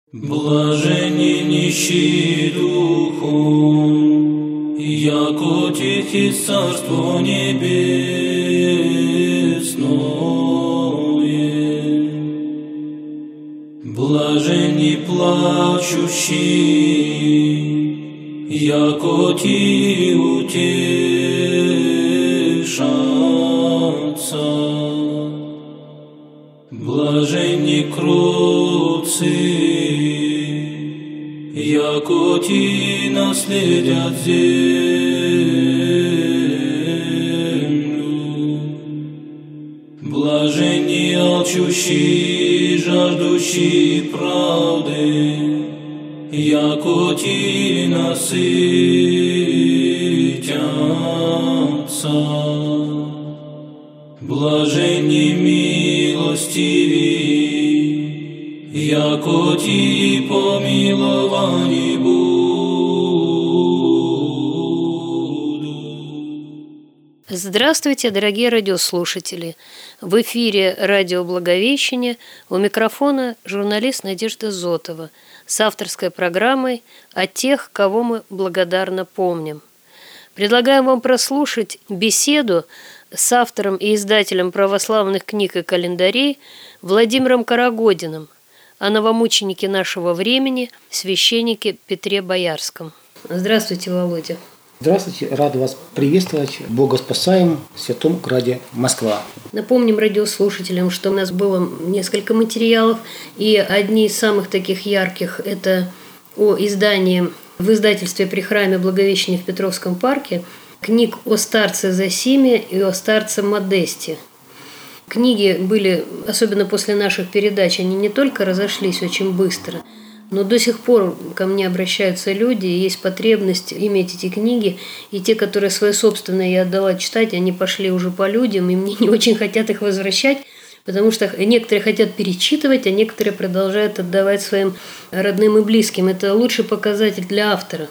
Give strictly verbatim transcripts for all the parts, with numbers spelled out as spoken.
Блаженни нищие духом, яко тихи царство небесное. Блаженни плачущие, яко ти утешатся. Блаженни кроткие, яко ти наследят землю. Блаженни алчущие, жаждущие правды, яко ти насытятся. Блаженни милостивые, яко ти помиловани будут. Здравствуйте, дорогие радиослушатели! В эфире радио «Благовещение», у микрофона журналист Надежда Зотова с авторской программой о тех, кого мы благодарно помним. Предлагаем вам прослушать беседу с автором и издателем православных книг и календарей Владимиром Карагодиным о новомученике нашего времени, священнике Петре Боярском. Здравствуйте, Володя. Здравствуйте, рад вас приветствовать в Богоспасаемом Святом Граде Москва. Напомним радиослушателям, что у нас было несколько материалов, и одни из самых таких ярких – это о издании в издательстве при храме Благовещения в Петровском парке книг о старце Зосиме и о старце Модесте. Книги были, особенно после наших передач, они не только разошлись очень быстро, но до сих пор ко мне обращаются люди, и есть потребность иметь эти книги, и те, которые свои собственные я отдала читать, они пошли уже по людям, и мне не очень хотят их возвращать, потому что некоторые хотят перечитывать, а некоторые продолжают отдавать своим родным и близким. Это лучший показатель для автора.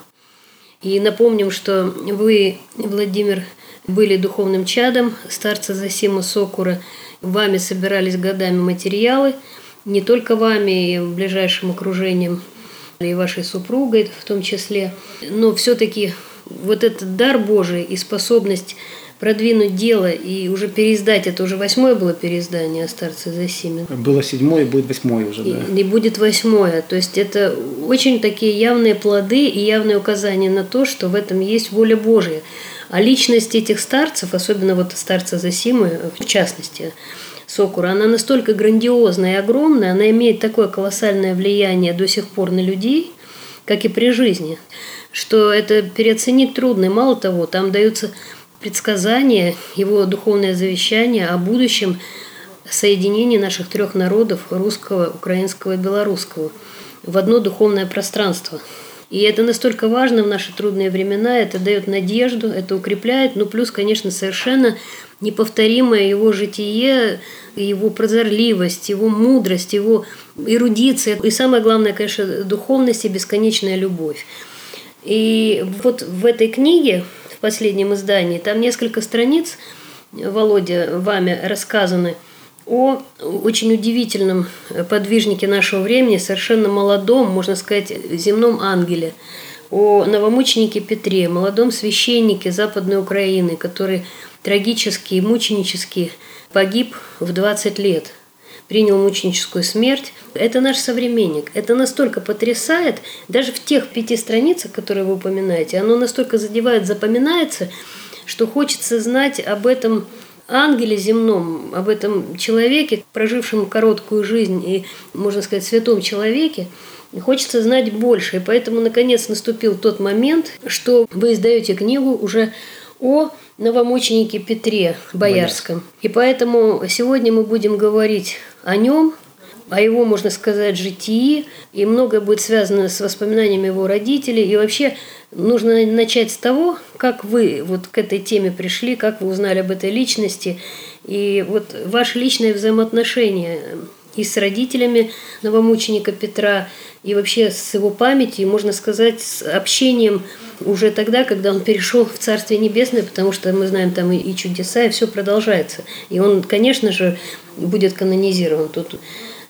И напомним, что вы, Владимир, были духовным чадом старца Зосимы Сокура. Вами собирались годами материалы, не только вами, и ближайшим окружением, и вашей супругой в том числе. Но все-таки вот этот дар Божий и способность продвинуть дело и уже переиздать, это уже восьмое было переиздание о старце Зосиме. Было седьмое, будет восьмое уже, да. И, и будет восьмое. То есть это очень такие явные плоды и явные указания на то, что в этом есть воля Божья. А личность этих старцев, особенно вот старца Зосимы, в частности, Сокура, она настолько грандиозная и огромная, она имеет такое колоссальное влияние до сих пор на людей, как и при жизни, что это переоценить трудно. И мало того, там даются предсказания, его духовное завещание о будущем соединении наших трех народов, русского, украинского и белорусского, в одно духовное пространство. И это настолько важно в наши трудные времена, это дает надежду, это укрепляет, ну плюс, конечно, совершенно неповторимое его житие, его прозорливость, его мудрость, его эрудиция, и самое главное, конечно, духовность и бесконечная любовь. И вот в этой книге, в последнем издании, там несколько страниц, Володя, вами рассказаны о очень удивительном подвижнике нашего времени, совершенно молодом, можно сказать, земном ангеле, о новомученике Петре, молодом священнике Западной Украины, который трагически и мученически погиб в двадцать лет, принял мученическую смерть. Это наш современник. Это настолько потрясает, даже в тех пяти страницах, которые вы упоминаете, оно настолько задевает, запоминается, что хочется знать об этом ангеле земном, об этом человеке, прожившем короткую жизнь и, можно сказать, святом человеке, хочется знать больше. И поэтому, наконец, наступил тот момент, что вы издаете книгу уже о новомученике Петре Боярском. И поэтому сегодня мы будем говорить о нем, о его, можно сказать, житии, и многое будет связано с воспоминаниями его родителей. И вообще нужно начать с того, как вы вот к этой теме пришли, как вы узнали об этой личности, и вот ваши личные взаимоотношения и с родителями новомученика Петра, и вообще с его памятью, можно сказать, с общением уже тогда, когда он перешел в Царствие Небесное, потому что мы знаем, там и, и чудеса, и все продолжается. И он, конечно же, будет канонизирован. Тут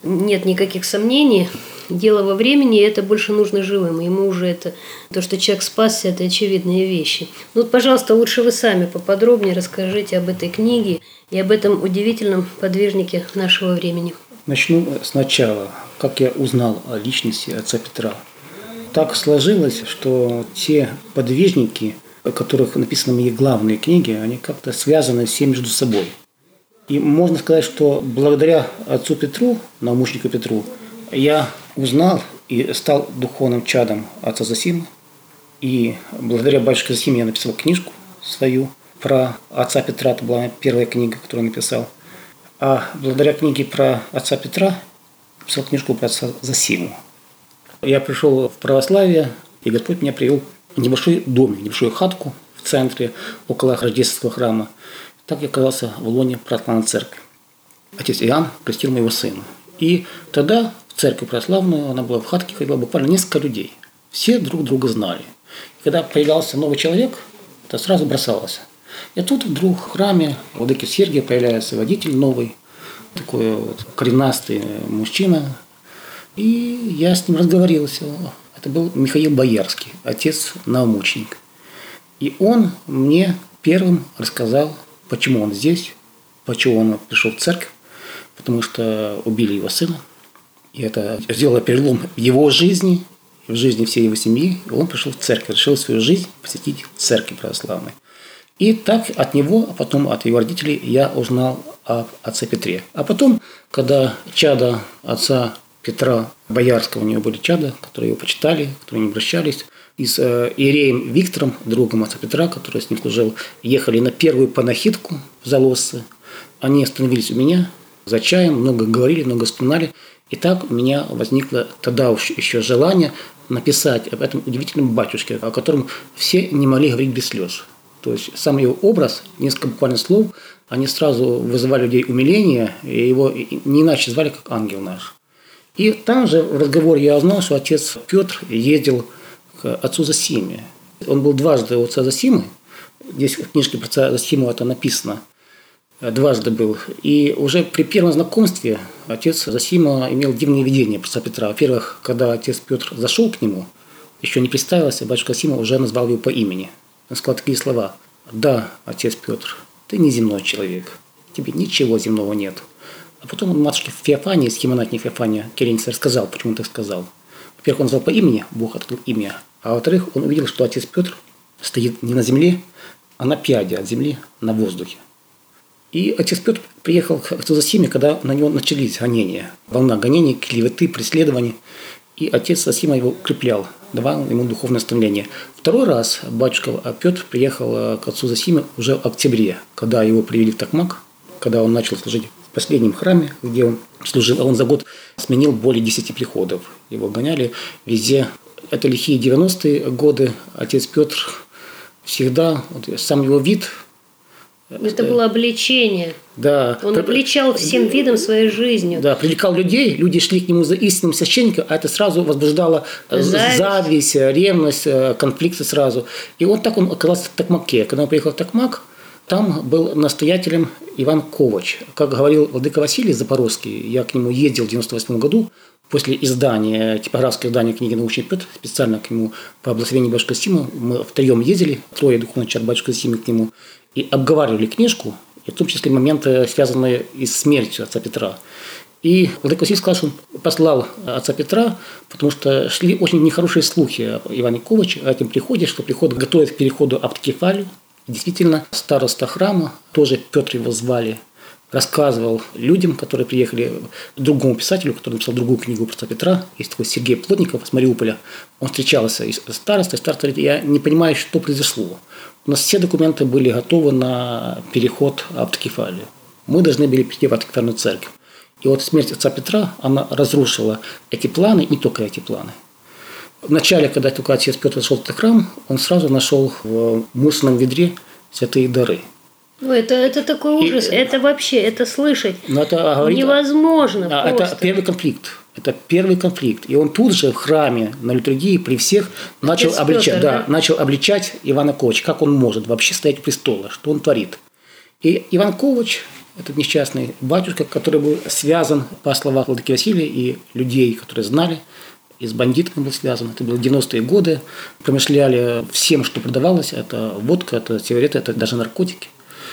нет никаких сомнений. Дело во времени, и это больше нужно живым. Ему уже это, то, что человек спасся, это очевидные вещи. Ну, вот, пожалуйста, лучше вы сами поподробнее расскажите об этой книге и об этом удивительном подвижнике нашего времени. Начну сначала, как я узнал о личности отца Петра. Так сложилось, что те подвижники, о которых написаны мои главные книги, они как-то связаны все между собой. И можно сказать, что благодаря отцу Петру, наумучнику Петру, я узнал и стал духовным чадом отца Зосимы. И благодаря батюшке Зосиме я написал книжку свою про отца Петра. Это была первая книга, которую я написал. А благодаря книге про отца Петра написал книжку про отца Зосиму. Я пришел в православие, и Господь меня привел в небольшой домик, небольшую хатку в центре, около Рождественского храма. Так я оказался в лоне православной церкви. Отец Иоанн крестил моего сына. И тогда в церковь православную, она была в хатке, ходило буквально несколько людей. Все друг друга знали. И когда появлялся новый человек, это сразу бросалось. И тут вдруг в храме владыки Сергия появляется водитель новый, такой вот коренастый мужчина. И я с ним разговорился. Это был Михаил Боярский, отец-наумучник. И он мне первым рассказал, почему он здесь, почему он пришел в церковь, потому что убили его сына. И это сделало перелом в его жизни, в жизни всей его семьи. И он пришел в церковь, решил свою жизнь посвятить церкви православной. И так от него, а потом от его родителей я узнал об отце Петре. А потом, когда чада отца Петра Боярского, у него были чада, которые его почитали, которые не обращались, и с иереем Виктором, другом отца Петра, который с ним служил, ехали на первую панахидку в Залосце. Они остановились у меня за чаем, много говорили, много вспоминали. И так у меня возникло тогда еще желание написать об этом удивительном батюшке, о котором все не могли говорить без слез. То есть сам его образ, несколько буквально слов, они сразу вызывали у людей умиление, и его не иначе звали, как ангел наш. И там же в разговоре я узнал, что отец Петр ездил к отцу Зосиме. Он был дважды у отца Зосимы. Здесь в книжке про отца Зосиму это написано. Дважды был. И уже при первом знакомстве отец Зосима имел дивные видения про отца Петра. Во-первых, когда отец Петр зашел к нему, еще не представился, батюшка Зосима уже назвал его по имени. Он сказал такие слова: «Да, отец Петр, ты не земной человек, тебе ничего земного нет». А потом он матушке Феофании, схемонатник Феофания Керенец, рассказал, почему он так сказал. Во-первых, он назвал по имени, Бог открыл имя. А во-вторых, он увидел, что отец Петр стоит не на земле, а на пяде от земли, на воздухе. И отец Петр приехал к отцу Зосиме, когда на него начались гонения. Волна гонений, клеветы, преследований. И отец Зосима его укреплял, давал ему духовное наставление. Второй раз батюшка Петр приехал к отцу Зосиме уже в октябре, когда его привели в Токмак, когда он начал служить в последнем храме, где он служил. А он за год сменил более десяти приходов. Его гоняли везде. Это лихие девяностые годы. Отец Петр всегда, вот, сам его вид... Это было обличение. Да. Он обличал всем видом своей жизнью. Да, привлекал людей, люди шли к нему за истинным священником, а это сразу возбуждало зависть, зависть ревность, конфликты сразу. И вот так он оказался в Токмаке. Когда он приехал в Токмак, там был настоятелем Иван Ковач. Как говорил владыка Василий Запорожский, я к нему ездил в девяносто восьмом году, после издания, типографского издания книги «Научный Петр», специально к нему по благословению батюшки Зосимы, мы втроем ездили, трое духовных чад батюшки Зосимы к нему, и обговаривали книжку, и в том числе моменты, связанные и с смертью отца Петра. И владыка Василий сказал, что он послал отца Петра, потому что шли очень нехорошие слухи об Иване Коваче, о этом приходе, что приход готовит к переходу автокефалию. Действительно, староста храма, тоже Петр его звали, рассказывал людям, которые приехали, другому писателю, который написал другую книгу про отца Петра, есть такой Сергей Плотников с Мариуполя, он встречался с старостой, староста говорит: я не понимаю, что произошло. У нас все документы были готовы на переход в автокефалию. Мы должны были прийти в автокефальную церковь. И вот смерть отца Петра, она разрушила эти планы, не только эти планы. Вначале, когда только отец Петр зашел в этот храм, он сразу нашел в мусорном ведре святые дары. Ну, это, это такой ужас, и, это вообще, это слышать это, говорит, невозможно. А, это первый конфликт. Это первый конфликт. И он тут же в храме на литургии при всех начал обличать, Петр, да, да? начал обличать Ивана Ковача, как он может вообще стоять у престола, что он творит. И Иван Ковач Это несчастный батюшка, который был связан, по словам владыки Василия и людей, которые знали, и с бандитами был связан. Это были девяностые годы. Промышляли всем, что продавалось. Это водка, это сигареты, это даже наркотики.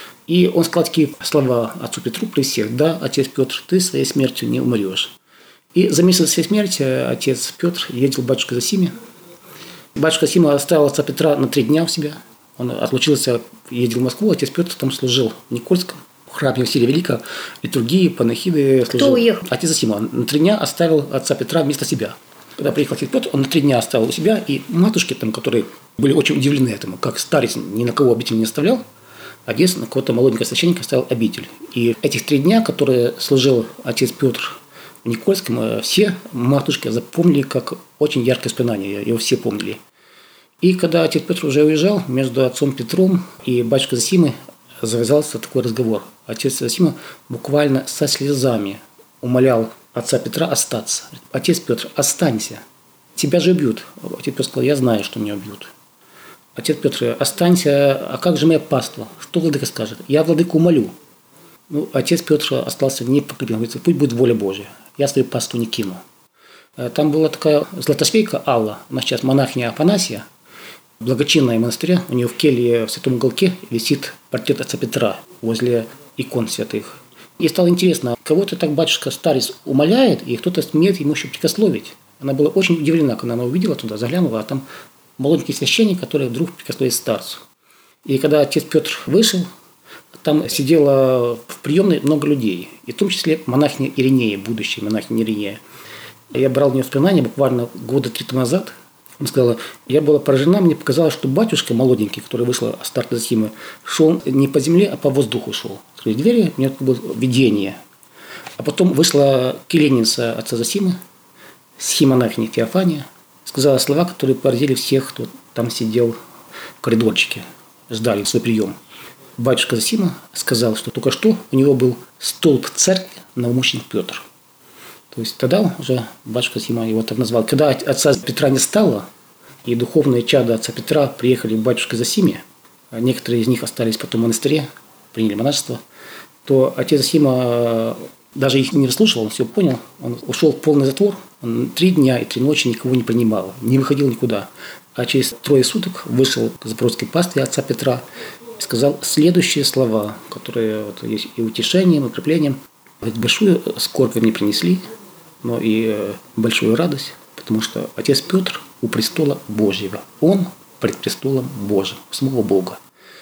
И он сказал такие слова отцу Петру при всех: «Да, отец Петр, ты своей смертью не умрешь». И за месяц до своей смерти отец Петр ездил к батюшке Зосиме. Батюшка Зосима оставил отца Петра на три дня у себя. Он отлучился, ездил в Москву, отец Петр там служил в Никольском. В храме Василия Великого, литургии, панахиды служил. Кто уехал? Отец Зосима на три дня оставил отца Петра вместо себя. Когда приехал отец Петр, он на три дня оставил у себя, и матушки, там, которые были очень удивлены этому, как старец ни на кого обитель не оставлял, отец на какого-то молоденького священника оставил обитель. И этих три дня, которые служил отец Петр в Никольском, все матушки запомнили как очень яркое воспоминание, его все помнили. И когда отец Петр уже уезжал, между отцом Петром и батюшкой Зосимой завязался такой разговор. Отец Зосима буквально со слезами умолял отца Петра остаться. «Отец Петр, останься. Тебя же убьют». Отец Петр сказал: «Я знаю, что меня убьют». «Отец Петр, останься. А как же моя паства? Что владыка скажет? Я владыку умолю». Ну, отец Петр остался непоколебим. Говорит: «Пусть будет воля Божья. Я свою паству не кину». Там была такая златошвейка Алла, у нас сейчас монахиня Афанасия, благочинная монастыря. У нее в келье в святом уголке висит портрет отца Петра возле икон святых. И стало интересно, кого-то так батюшка старец умоляет, и кто-то смеет ему еще прикословить. Она была очень удивлена, когда она увидела туда, заглянула, а там молоденький священник, который вдруг прикословит старцу. И когда отец Петр вышел, там сидело в приемной много людей, и в том числе монахиня Иринея, будущая монахиня Иринея. Я брал у нее воспоминания буквально года три назад. Она сказала: «Я была поражена, мне показалось, что батюшка молоденький, который вышел от старта Зосимы, шел не по земле, а по воздуху шел. Открыли двери, у меня было видение». А потом вышла келейница отца Зосимы, схимонахиня Феофания, сказала слова, которые поразили всех, кто там сидел в коридорчике, ждали свой прием. Батюшка Зосима сказал, что только что у него был столб церкви новомученик Петр. То есть тогда уже батюшка Зосима его так назвал. Когда отца Петра не стало, и духовные чада отца Петра приехали к батюшке Зосиме, а некоторые из них остались потом в монастыре, приняли монашество, то отец Зосима даже их не расслушал, он все понял, он ушел в полный затвор, он три дня и три ночи никого не принимал, не выходил никуда. А через трое суток вышел к запорожской пастве отца Петра и сказал следующие слова, которые вот есть и утешением, и укреплением. Говорит: «Большую скорбь вы мне принесли, но и большую радость, потому что отец Петр у престола Божьего, он пред престолом Божьим, самого Бога».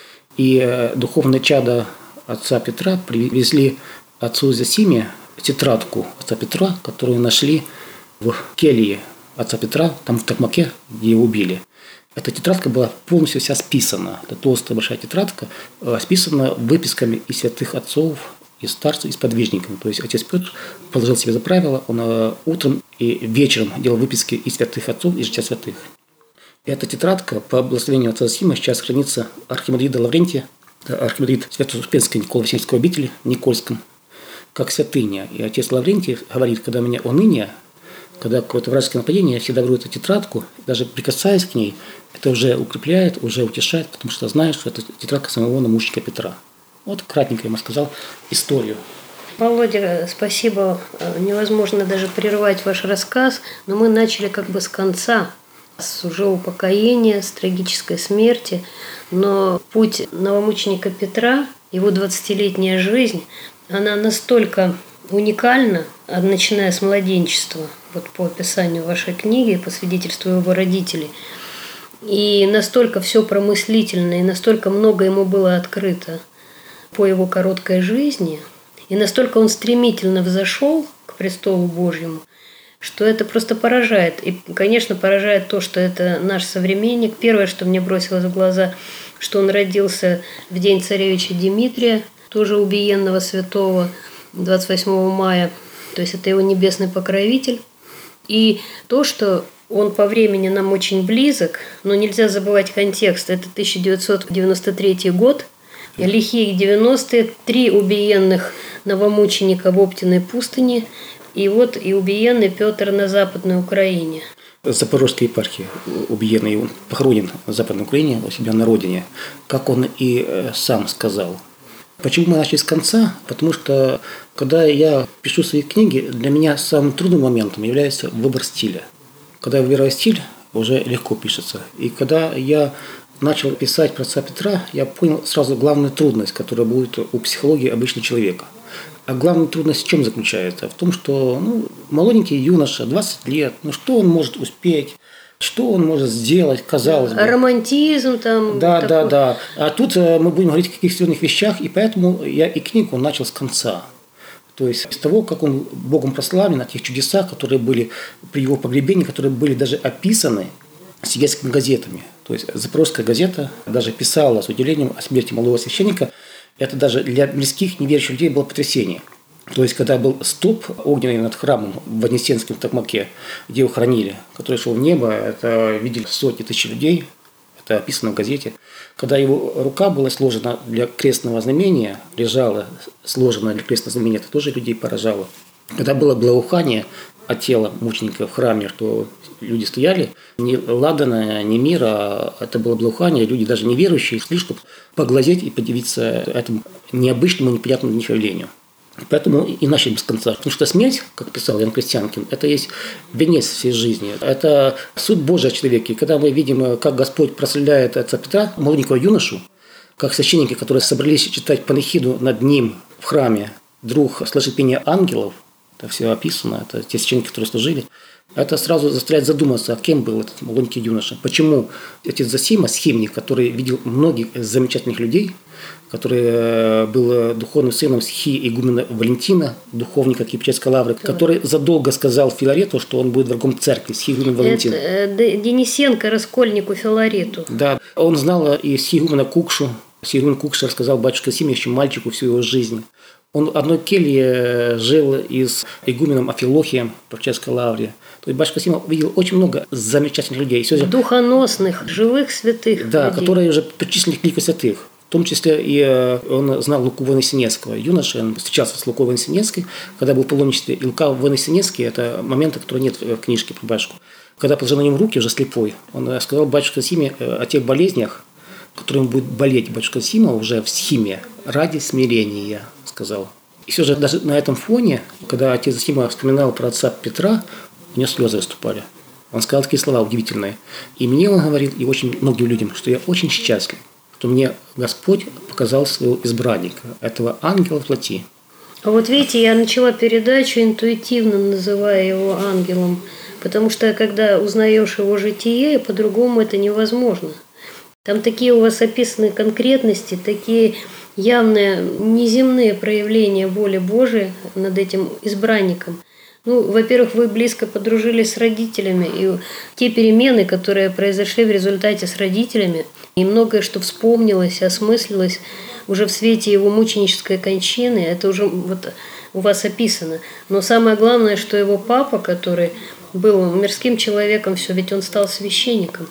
И духовное чадо отца Петра привезли отцу Зосиме тетрадку отца Петра, которую нашли в келье отца Петра, там в Токмаке, где его убили. Эта тетрадка была полностью вся списана. Это толстая большая тетрадка, списана выписками из святых отцов, из старцев, из подвижников. То есть отец Петр положил себе за правило, он утром и вечером делал выписки из святых отцов и жития святых. И эта тетрадка по благословению отца Зосимы сейчас хранится архимандрита Лаврентия, архимандрит Свято-Успенской Николо-Васильевской обители в Никольском, как святыня. И отец Лаврентий говорит: «Когда у меня уныние, когда какое-то вражеское нападение, я всегда беру эту тетрадку, даже прикасаясь к ней, это уже укрепляет, уже утешает, потому что знаю, что это тетрадка самого намученика Петра». Вот кратенько я ему сказал историю. Володя, спасибо. Невозможно даже прервать ваш рассказ, но мы начали как бы с конца, с уже упокоения, с трагической смерти. Но путь новомученика Петра, его двадцатилетняя жизнь, она настолько уникальна, начиная с младенчества, вот по описанию вашей книги, по свидетельству его родителей, и настолько все промыслительно, и настолько много ему было открыто по его короткой жизни, и настолько он стремительно взошел к престолу Божьему, что это просто поражает. И, конечно, поражает то, что это наш современник. Первое, что мне бросилось в глаза, что он родился в день царевича Дмитрия, тоже убиенного святого, двадцать восьмого мая. То есть это его небесный покровитель. И то, что он по времени нам очень близок, но нельзя забывать контекст. Это тысяча девятьсот девяносто третий год, лихие девяностые, три убиенных новомученика в Оптиной пустыне, и вот и убиенный Петр на Западной Украине. Запорожской епархии убиенный, он похоронен в Западной Украине, у себя на родине, как он и сам сказал. Почему мы начали с конца? Потому что, когда я пишу свои книги, для меня самым трудным моментом является выбор стиля. Когда я выбираю стиль, уже легко пишется. И когда я начал писать про отца Петра, я понял сразу главную трудность, которая будет у психологии обычного человека. А главная трудность в чем заключается? В том, что ну, молоденький юноша, двадцать лет, ну что он может успеть? Что он может сделать, казалось бы. Романтизм там. Да, такой. да, да. А тут мы будем говорить о каких-то серьезных вещах, и поэтому я и книгу начал с конца. То есть с того, как он Богом прославлен, о тех чудесах, которые были при его погребении, которые были даже описаны светскими газетами. То есть Запорожская газета даже писала с удивлением о смерти молодого священника. Это даже для близких неверующих людей было потрясение. То есть, когда был столб огненный над храмом в Вознесенском Токмаке, где его хранили, который шел в небо, это видели сотни тысяч людей, это описано в газете. Когда его рука была сложена для крестного знамения, лежала сложена для крестного знамения, это тоже людей поражало. Когда было благоухание от тела мученика в храме, то люди стояли, не ладана, не мира, это было благоухание, люди даже неверующие шли, чтобы поглазеть и подивиться этому необычному, непонятному явлению. Поэтому и начали без конца. Потому что смерть, как писал Ян Крестьянкин, это есть венец всей жизни. Это суд Божий о человеке. И когда мы видим, как Господь прославляет отца Петра, молоденького юношу, как священники, которые собрались читать панихиду над ним в храме, вдруг слышит пение ангелов, это все описано, это те священники, которые служили, это сразу заставляет задуматься, а кем был этот молоденький юноша. Почему отец Зосима, схимник, который видел многих замечательных людей, который был духовным сыном стихии игумена Валентина, духовника Киевской лавры, который задолго сказал Филарету, что он будет врагом церкви, схиегумен Валентина. Это Денисенко, раскольнику Филарету. Да, он знал и схиегумена Кукшу. Схиегумен Кукша рассказал батюшке Зосиме еще мальчику всю его жизнь. Он в одной келье жил и с игуменом Афилохием в Чешской лавре. То есть батюшка Зосима видел очень много замечательных людей. Духоносных, живых святых да, людей. Которые уже причислены к лику святых. В том числе и он знал Луку Вознесенского. Юноша, он встречался с Лукой Вознесенской, когда был в паломничестве. И Лука Вознесенский – это момент, который нет в книжке про батюшку. Когда положил на нем руки, уже слепой, он сказал батюшке Зосиме о тех болезнях, которым будет болеть батюшка Зосима уже в схиме ради смирения, сказал. И все же даже на этом фоне, когда отец Зосима вспоминал про отца Петра, у него слезы выступали. Он сказал такие слова удивительные. И мне он говорил, и очень многим людям, что я очень счастлив, что мне Господь показал своего избранника, этого ангела в плоти. А вот видите, я начала передачу интуитивно, называя его ангелом, потому что когда узнаешь его житие, по-другому это невозможно. Там такие у вас описаны конкретности, такие явные неземные проявления воли Божией над этим избранником. Ну, во-первых, вы близко подружились с родителями, и те перемены, которые произошли в результате с родителями, и многое, что вспомнилось, осмыслилось уже в свете его мученической кончины, это уже вот у вас описано. Но самое главное, что его папа, который был мирским человеком, все, ведь он стал священником,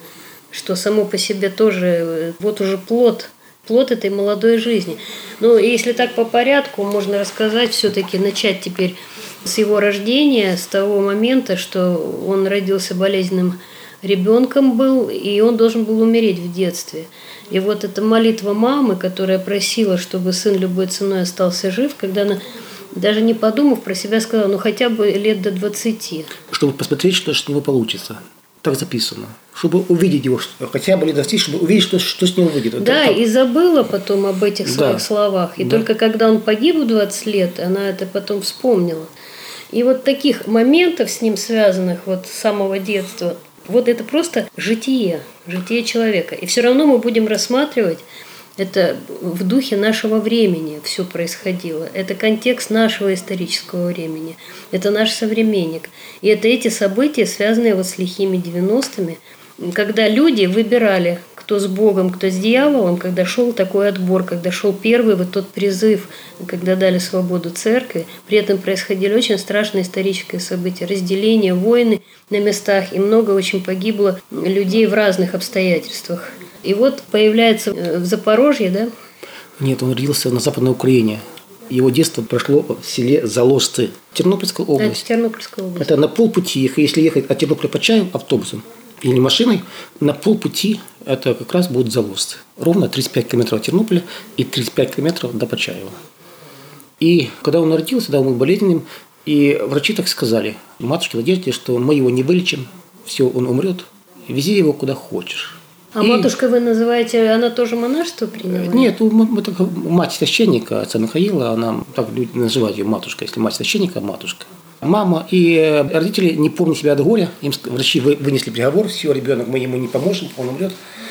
что само по себе тоже вот уже плод, плод этой молодой жизни. Ну, если так по порядку, можно рассказать все-таки, начать теперь с его рождения, с того момента, что он родился болезненным ребенком был, и он должен был умереть в детстве. И вот эта молитва мамы, которая просила, чтобы сын любой ценой остался жив, когда она, даже не подумав, про себя сказала, ну хотя бы лет до двадцати. Чтобы посмотреть, что с него получится. Так записано. Чтобы увидеть его, хотя бы лет двадцать, чтобы увидеть, что, что с него выйдет. Да, так. И забыла потом об этих своих да. словах. И да. только когда он погиб в двадцать лет, она это потом вспомнила. И вот таких моментов с ним связанных вот с самого детства, вот это просто житие, житие человека. И все равно мы будем рассматривать это в духе нашего времени все происходило. Это контекст нашего исторического времени. Это наш современник. И это эти события, связанные вот с лихими девяностыми, когда люди выбирали, кто с Богом, кто с дьяволом, когда шел такой отбор, когда шел первый вот тот призыв, когда дали свободу церкви. При этом происходили очень страшные исторические события, разделения, войны на местах, и много очень погибло людей в разных обстоятельствах. И вот появляется в Запорожье, да? Нет, он родился на Западной Украине. Его детство прошло в селе Заложцы, Тернопольская область. Это Тернопольская область. Это на полпути, если ехать от Тернополя по Чаю автобусом, или машиной, на полпути это как раз будет Залузцы. Ровно тридцать пять километров от Тернополя и тридцать пять километров до Почаева. И когда он родился, да, он был болезненным, и врачи так сказали матушке Надежде, что мы его не вылечим, все, он умрет, вези его куда хочешь. А и... матушка вы называете, она тоже монашество приняла? Нет, это мать священника, отца Михаила, она, так люди называют ее матушка, если мать священника, матушка. Мама и родители, не помня себя от горя, им врачи вынесли приговор, все, ребенок, мы ему не поможем, он умрет.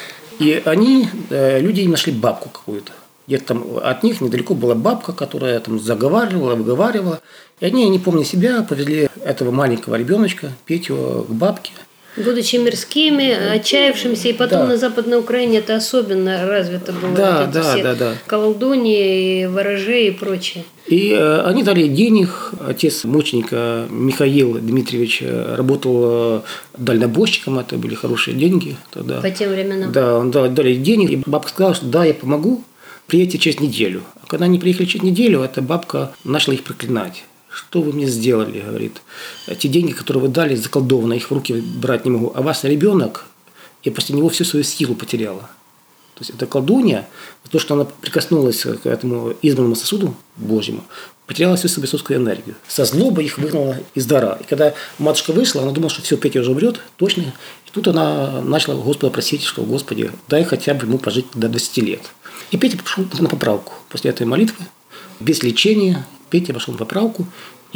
И они, люди им нашли бабку какую-то. Где-то там от них недалеко была бабка, которая там заговаривала, выговаривала. И они, не помня себя, повезли этого маленького ребеночка, Петю, к бабке. Будучи мирскими, отчаявшимся, и потом да. на Западной Украине это особенно развито было. Да, вот да, все да, да. колдуньи, ворожеи и прочее. И э, они дали денег. Отец мученика Михаил Дмитриевич работал дальнобойщиком, это были хорошие деньги тогда. По тем временам. Да, он дал, дали денег, и бабка сказала, что да, я помогу, приедьте через неделю. А когда они приехали через неделю, эта бабка начала их проклинать. Что вы мне сделали, говорит. Те деньги, которые вы дали, заколдованы, их в руки брать не могу. А ваш ребенок, и после него всю свою силу потеряла. То есть это колдунья, то, что она прикоснулась к этому избранному сосуду Божьему, потеряла всю свою бесовскую энергию. Со злобой их выгнала из дара. И когда матушка вышла, она думала, что все, Петя уже умрет, точно. И тут она начала Господа просить, что Господи, дай хотя бы ему пожить до двадцати лет. И Петя пошел на поправку. После этой молитвы, без лечения, Петя пошел на поправку,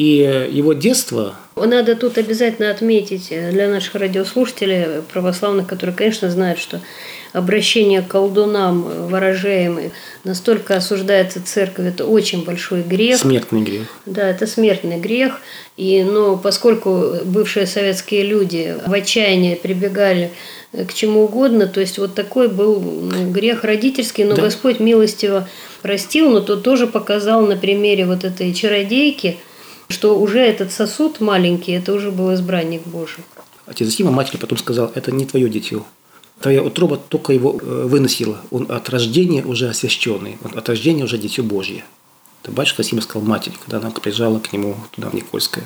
и его детство... Надо тут обязательно отметить для наших радиослушателей православных, которые, конечно, знают, что обращение к колдунам, ворожеям настолько осуждается церковь, это очень большой грех. Смертный грех. Да, это смертный грех. И, ну, поскольку бывшие советские люди в отчаянии прибегали к чему угодно, то есть вот такой был ну, грех родительский, но да. Господь милостиво простил, но то тоже показал на примере вот этой чародейки, что уже этот сосуд маленький, это уже был избранник Божий. Отец Зосима матери потом сказал, это не твое дитё. Твоя утроба только его выносила. Он от рождения уже освященный, он от рождения уже дитё Божье. Это батюшка Зосима сказал матери, когда она приезжала к нему туда, в Никольское.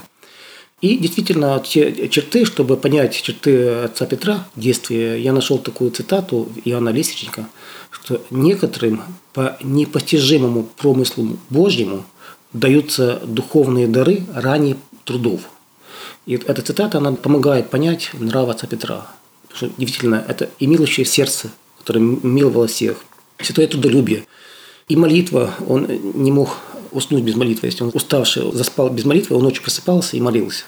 И действительно, те черты, чтобы понять черты отца Петра в действии, я нашел такую цитату Иоанна Лесичника, что некоторым по непостижимому промыслу Божьему даются духовные дары ранее трудов. И эта цитата, она помогает понять нрав отца Петра. Потому что действительно, это и милующее сердце, которое миловало всех, святое трудолюбие. И молитва, он не мог уснуть без молитвы. Если он уставший заспал без молитвы, он ночью просыпался и молился.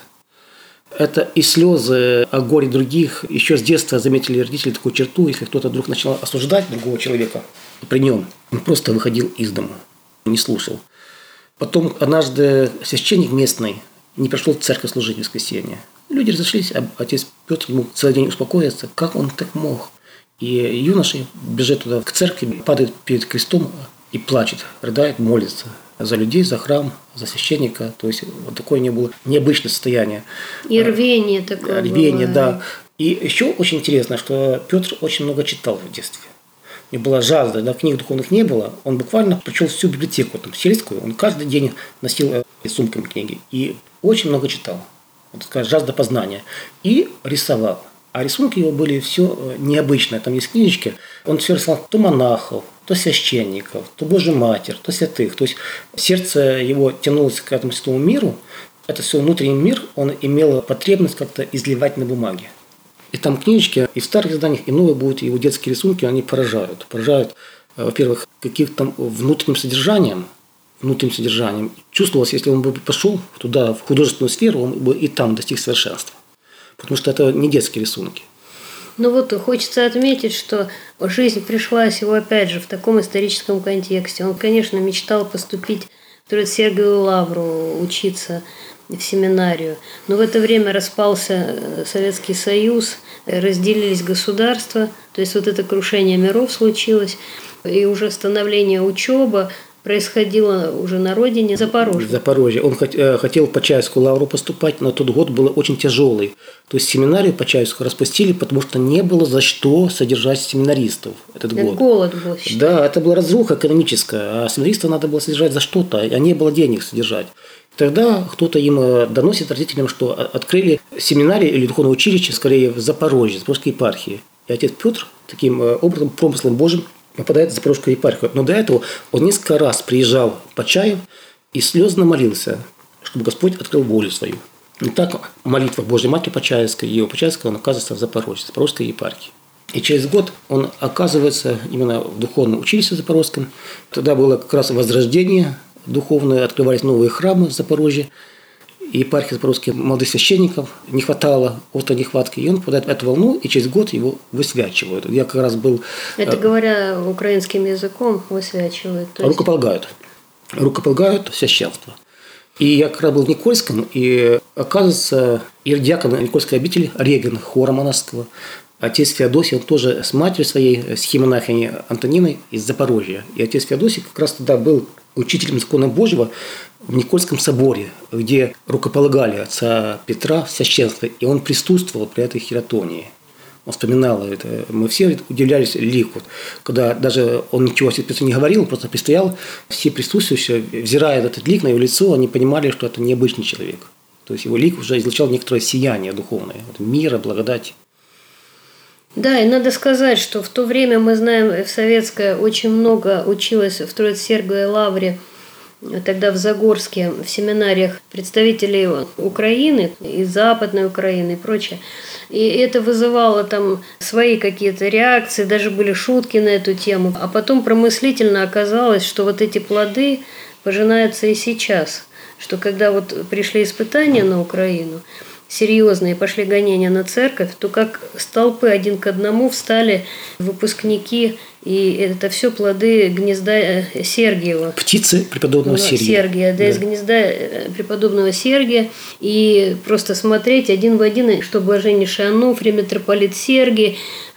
Это и слезы о горе других. Еще с детства заметили родители такую черту, если кто-то вдруг начал осуждать другого человека, при нем он просто выходил из дома, не слушал. Потом однажды священник местный не пришел в церковь служить в воскресенье. Люди разошлись, а отец Петр ему целый день успокоиться. Как он так мог? И юноша бежит туда к церкви, падает перед крестом и плачет, рыдает, молится за людей, за храм, за священника. То есть вот такое не было необычное состояние. И рвение такое Рвение, было. да. И еще очень интересно, что Петр очень много читал в детстве. У него была жажда, да, книг духовных не было. Он буквально прочел всю библиотеку там, сельскую. Он каждый день носил сумками книги. И очень много читал. Вот такая жажда познания. И рисовал. А рисунки его были все необычные. Там есть книжечки. Он все рисовал то монахов, то священников, то Божью Матерь, то святых. То есть сердце его тянулось к этому святому миру. Это все внутренний мир, он имел потребность как-то изливать на бумаге. И там книжечки и в старых изданиях, и новые будут, его детские рисунки, они поражают. Поражают, во-первых, каким-то внутренним содержанием. внутренним содержанием. Чувствовалось, если он бы пошел туда, в художественную сферу, он бы и там достиг совершенства. Потому что это не детские рисунки. Ну вот хочется отметить, что жизнь пришлась его опять же в таком историческом контексте. Он, конечно, мечтал поступить в Троице-Сергиеву лавру, учиться в семинарию. Но в это время распался Советский Союз, разделились государства, то есть вот это крушение миров случилось, и уже становление учебы происходило уже на родине, Запорожье. Запорожье. Он хотел в Почаевскую лавру поступать, но тот год был очень тяжелый. То есть семинарию Почаевскую распустили, потому что не было за что содержать семинаристов этот это год. Голод был, считаю. Да, это была разруха экономическая, а семинаристов надо было содержать за что-то, а не было денег содержать. Тогда кто-то им доносит родителям, что открыли семинарий или духовное училище, скорее, в Запорожье, Запорожской епархии. И отец Петр таким образом, промыслом Божьим, попадает в Запорожскую епархию. Но до этого он несколько раз приезжал в Почаев и слезно молился, чтобы Господь открыл волю свою. И так молитва Божьей Матери Почаевской и его Почаевской, он оказывается в Запорожье, Запорожской епархии. И через год он оказывается именно в духовном училище Запорожском. Тогда было как раз возрождение духовное, открывались новые храмы в Запорожье. И епархии запорожских молодых священников не хватало, острой нехватки. И он попадает в эту волну, и через год его высвячивают. Я как раз был... Это, говоря украинским языком, высвячивают. Есть... Рукополагают. Рукополагают в священство. И я как раз был в Никольском, и оказывается, иеродиакон Никольской обители Регин, хора монашеского, отец Феодосий, он тоже с матерью своей, схимонахиней Антониной из Запорожья. И отец Феодосий как раз тогда был учителем закона Божьего в Никольском соборе, где рукополагали отца Петра в священство, и он присутствовал при этой хиротонии. Он вспоминал это. Мы все удивлялись лику, когда даже он ничего о себе не говорил, просто предстоял, все присутствующие, взирая этот лик на его лицо, они понимали, что это необычный человек. То есть его лик уже излучал некоторое сияние духовное, мира, благодати. Да, и надо сказать, что в то время, мы знаем, в советское очень много училось в Троице-Сергиевой лавре, тогда в Загорске, в семинариях представителей Украины, и Западной Украины и прочее. И это вызывало там свои какие-то реакции, даже были шутки на эту тему. А потом промыслительно оказалось, что вот эти плоды пожинаются и сейчас. Что когда вот пришли испытания на Украину, серьезные, пошли гонения на церковь, то как с толпы один к одному встали выпускники, и это все плоды гнезда Сергиева. Птицы преподобного Сергия. Сергия, да, да, из гнезда преподобного Сергия. И просто смотреть один в один, что блаженнейший Ануфрий, митрополит Сергий,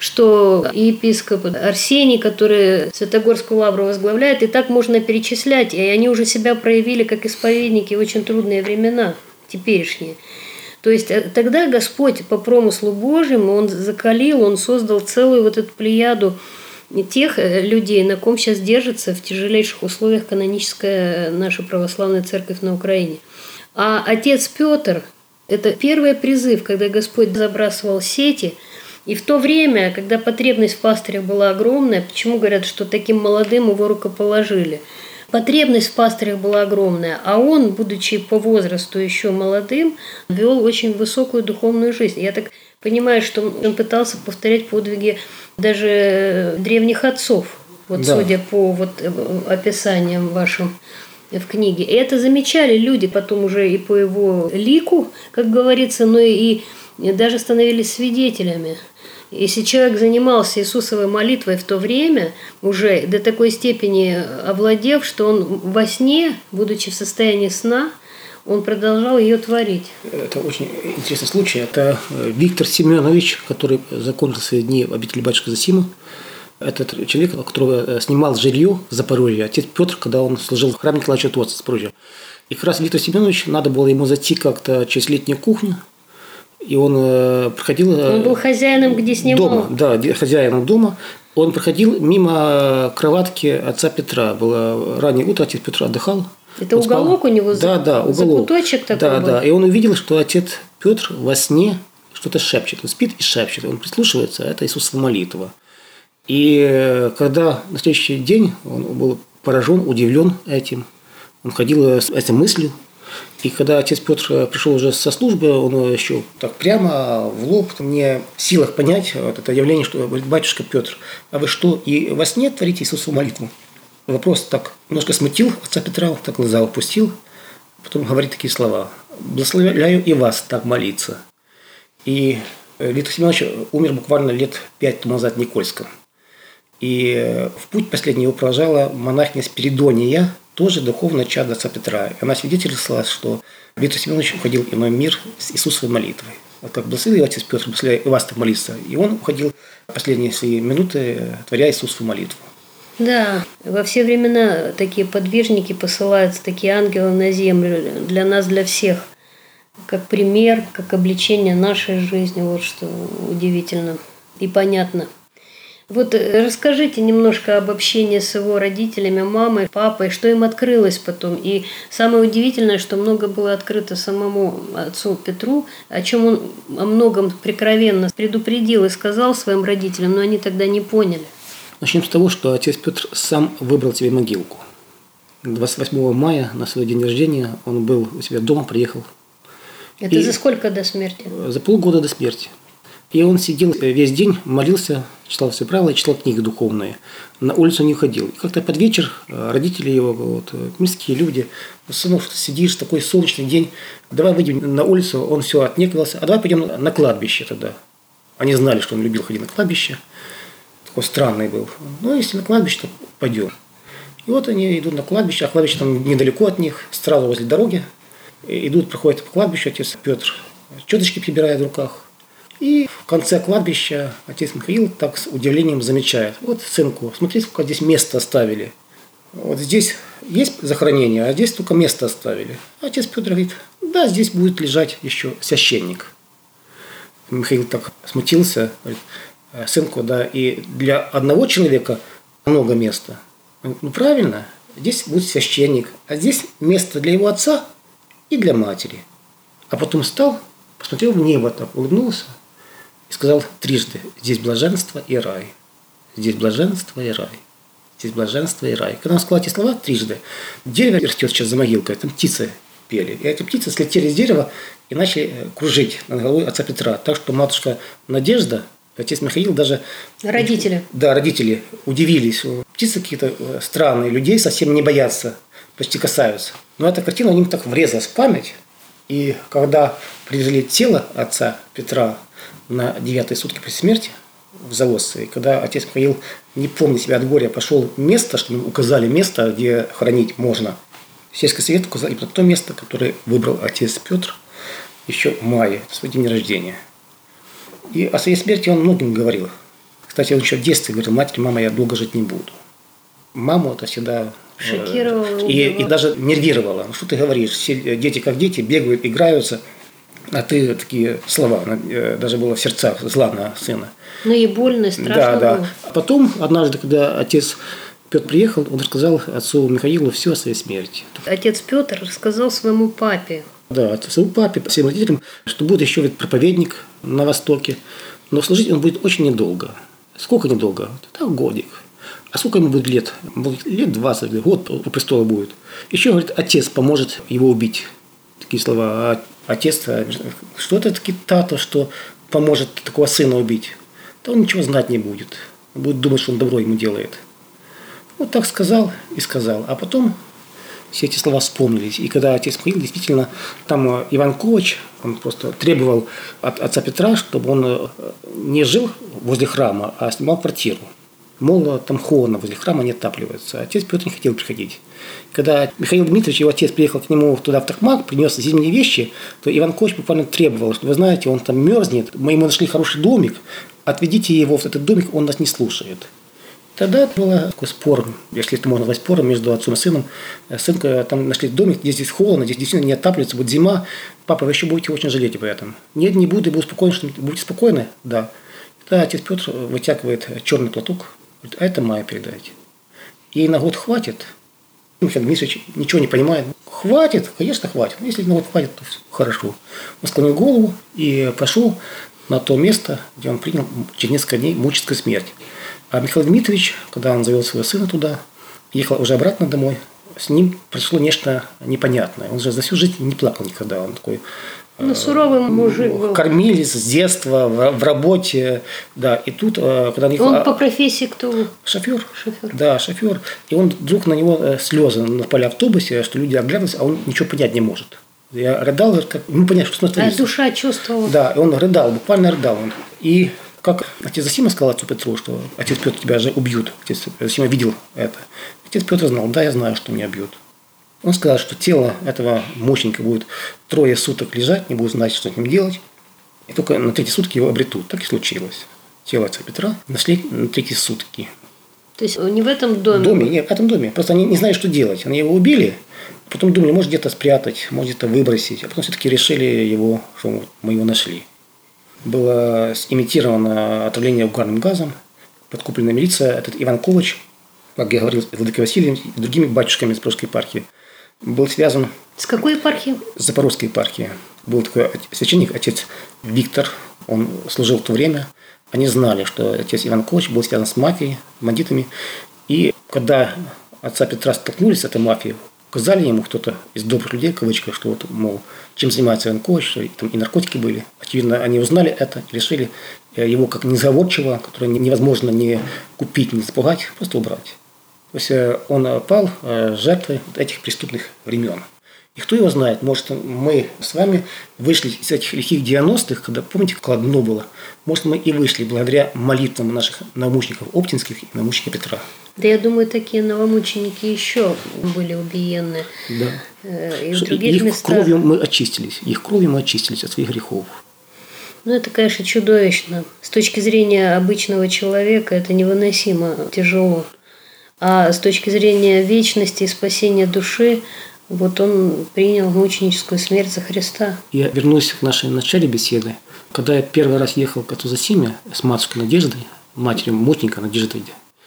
что епископ Арсений, который Святогорскую лавру возглавляет, и так можно перечислять. И они уже себя проявили как исповедники в очень трудные времена, теперешние. То есть тогда Господь по промыслу Божьему, Он закалил, Он создал целую вот эту плеяду тех людей, на ком сейчас держится в тяжелейших условиях каноническая наша православная церковь на Украине. А отец Петр – это первый призыв, когда Господь забрасывал сети. И в то время, когда потребность в пастырях была огромная, почему говорят, что таким молодым его рукоположили – потребность в пастырях была огромная, а он, будучи по возрасту еще молодым, вел очень высокую духовную жизнь. Я так понимаю, что он пытался повторять подвиги даже древних отцов, вот да. Судя по вот описаниям вашим в книге. И это замечали люди потом уже и по его лику, как говорится, но и, и даже становились свидетелями. Если человек занимался Иисусовой молитвой в то время, уже до такой степени овладев, что он во сне, будучи в состоянии сна, он продолжал ее творить. Это очень интересный случай. Это Виктор Семенович, который закончил свои дни в обители батюшки Зосимы. Это человек, который снимал жилье в Запорожье, отец Петр, когда он служил в храме Николая Чудотворца в Запорожье. И как раз Виктор Семенович, надо было ему зайти как-то через летнюю кухню. И он э, проходил... Он был хозяином, где снимал? Дома, да, хозяином дома. Он проходил мимо кроватки отца Петра. Было раннее утро, отец Петр отдыхал. Это уголок у него? Да, да, уголок. Закуточек такой Да, был? да. И он увидел, что отец Петр во сне что-то шепчет. Он спит и шепчет. Он прислушивается, это Иисусова молитва. И когда на следующий день он был поражен, удивлен этим, он ходил с этой мыслью. И когда отец Петр пришел уже со службы, он еще так прямо в лоб, не в силах понять вот это явление, что говорит: батюшка Петр, а вы что, и во сне творите Иисусову молитву? Вопрос так немножко смутил отца Петра, он так глаза опустил, потом говорит такие слова: благословляю и вас так молиться. И Виктор Семенович умер буквально лет пять тому назад в Никольском. И в путь последний его провожала монахиня Спиридония, тоже духовная чадо отца Петра. И она свидетельствовала, что Виктор Семенович уходил в иной мир с Иисусовой молитвой. Вот как благословил отец Петр, благословляю и вас так молиться. И он уходил в последние свои минуты, творя Иисусову молитву. Да, во все времена такие подвижники посылаются, такие ангелы на землю, для нас, для всех. Как пример, как обличение нашей жизни, вот что удивительно и понятно. Вот расскажите немножко об общении с его родителями, мамой, папой, что им открылось потом. И самое удивительное, что много было открыто самому отцу Петру, о чем он о многом прикровенно предупредил и сказал своим родителям, но они тогда не поняли. Начнем с того, что отец Петр сам выбрал себе могилку. двадцать восьмого мая на свой день рождения он был у себя дома, приехал. Это И за сколько до смерти? За полгода до смерти. И он сидел весь день, молился, читал все правила, читал книги духовные. На улицу не уходил. И как-то под вечер родители его, вот, мирские люди, сынок, что сидишь, такой солнечный день, давай выйдем на улицу, он все отнекивался, а давай пойдем на кладбище тогда. Они знали, что он любил ходить на кладбище, такой странный был. Ну, если на кладбище, то пойдем. И вот они идут на кладбище, а кладбище там недалеко от них, сразу возле дороги. Идут, проходят по кладбищу, отец Петр четочки прибирает в руках. И в конце кладбища отец Михаил так с удивлением замечает: вот, сынку, смотри, сколько здесь места оставили. Вот здесь есть захоронение, а здесь только место оставили. Отец Петр говорит: да, здесь будет лежать еще священник. Михаил так смутился, говорит: сынку, да, и для одного человека много места. Он говорит: ну правильно, здесь будет священник, а здесь место для его отца и для матери. А потом встал, посмотрел в небо, так улыбнулся и сказал трижды: здесь блаженство и рай. Здесь блаженство и рай. Здесь блаженство и рай. Когда он сказал эти слова трижды, дерево растет сейчас за могилкой, там птицы пели. И эти птицы слетели с дерева и начали кружить над головой отца Петра. Так что матушка Надежда, отец Михаил даже... Родители. Да, родители удивились. Птицы какие-то странные, людей совсем не боятся, почти касаются. Но эта картина у них так врезалась в память. И когда привезли тело отца Петра на девятые сутки после смерти в Заволжье, и когда отец Михаил, не помня себя от горя, пошел в место, что ему указали место, где хоронить можно, сельский совет указал именно то место, которое выбрал отец Петр еще в мае, в свой день рождения. И о своей смерти он многим говорил. Кстати, он еще в детстве говорил: матери, мама, я долго жить не буду. Маму это всегда... Шокировало. И, и даже нервировало. Ну, что ты говоришь? Все дети как дети, бегают, играются, а ты такие слова. Даже было в сердцах зла на сына. Ну и больно, и страшно да, да. было. А потом, однажды, когда отец Петр приехал, он рассказал отцу Михаилу все о своей смерти. Отец Петр рассказал своему папе. Да, своему папе, всем родителям, что будет еще проповедник на Востоке. Но служить он будет очень недолго. Сколько недолго? Так, годик. А сколько ему будет лет? Лет двадцать, год у престола будет. Еще, говорит, отец поможет его убить. Такие слова. А отец, что это такие тата, что поможет такого сына убить? Да он ничего знать не будет. Он будет думать, что он добро ему делает. Вот так сказал и сказал. А потом все эти слова вспомнились. И когда отец Михаил, действительно, там Иван Ковач, он просто требовал от отца Петра, чтобы он не жил возле храма, а снимал квартиру. Мол, там холодно, возле храма не отапливается. Отец Петр не хотел приходить. Когда Михаил Дмитриевич, его отец, приехал к нему туда в Токмак, принес зимние вещи, то Иван Ковач буквально требовал, что, вы знаете, он там мерзнет, мы ему нашли хороший домик, отведите его в этот домик, он нас не слушает. Тогда был такой спор, если это можно назвать спором, между отцом и сыном. Сынка, там нашли домик, где здесь холодно, здесь действительно не отапливается, будет зима. Папа, вы еще будете очень жалеть об этом. Нет, не буду, я буду спокоен, что будете спокойны? Да. Тогда отец Петр вытягивает черный платок, говорит: а это Майе передайте. Ей на год хватит. Михаил Дмитриевич ничего не понимает. Хватит, конечно, хватит. Если на год хватит, то все хорошо. Он склонил голову и пошел на то место, где он принял через несколько дней мучительскую смерть. А Михаил Дмитриевич, когда он завел своего сына туда, ехал уже обратно домой, с ним произошло нечто непонятное. Он же за всю жизнь не плакал никогда. Он такой... Ну, суровый мужик был. Кормили с детства, в, в работе, да. И тут, когда... Он а, по профессии кто? Шофер. Шофер. Да, шофер. И он вдруг на него слезы напали в автобусе, что люди оглядывались, а он ничего понять не может. Я рыдал, как... ему понять, что становится. А душа чувствовала. Да, и он рыдал, буквально рыдал. И как отец Зосима сказал отцу Петру, что отец Петр, тебя же убьют. Отец Зосима видел это. Отец Петр знал: да, я знаю, что меня бьют. Он сказал, что тело этого мученика будет трое суток лежать, не будут знать, что с ним делать. И только на третьи сутки его обретут. Так и случилось. Тело отца Петра нашли на третьи сутки. То есть не в этом доме? В доме, нет, в этом доме. Просто они не знали, что делать. Они его убили, потом думали, может где-то спрятать, может где-то выбросить. А потом все-таки решили его, что мы его нашли. Было имитировано отравление угарным газом. подкупленная милиция, этот Иван Ковач, как я говорил, с Владыкой Василием и другими батюшками Запорожской епархии, был связан С какой епархией? с Запорожской епархией. Был такой священник, отец Виктор, он служил в то время. Они знали, что отец Иван Ковач был связан с мафией, бандитами. И когда отца Петра столкнулись с этой мафией, сказали ему кто-то из добрых людей, кавычка, что вот, мол, чем занимается Иван Ковач, что там и наркотики были. Очевидно, они узнали это и решили его как незаговорчивого, которого невозможно не купить, не запугать, просто убрать. То есть он пал жертвой этих преступных времен. И кто его знает, может, мы с вами вышли из этих лихих девяностых, когда, помните, как одно было, может, мы и вышли благодаря молитвам наших новомучеников Оптинских и новомученика Петра. Да, я думаю, такие новомученики еще были убиены. Да. И в других их местах. кровью мы очистились, их кровью мы очистились от своих грехов. Ну, это, конечно, чудовищно. С точки зрения обычного человека это невыносимо тяжело. А с точки зрения вечности и спасения души, вот он принял мученическую смерть за Христа. Я вернусь к нашей начале беседы. Когда я первый раз ехал к отцу Зосиме с матушкой Надеждой, матерью мученика Надеждой,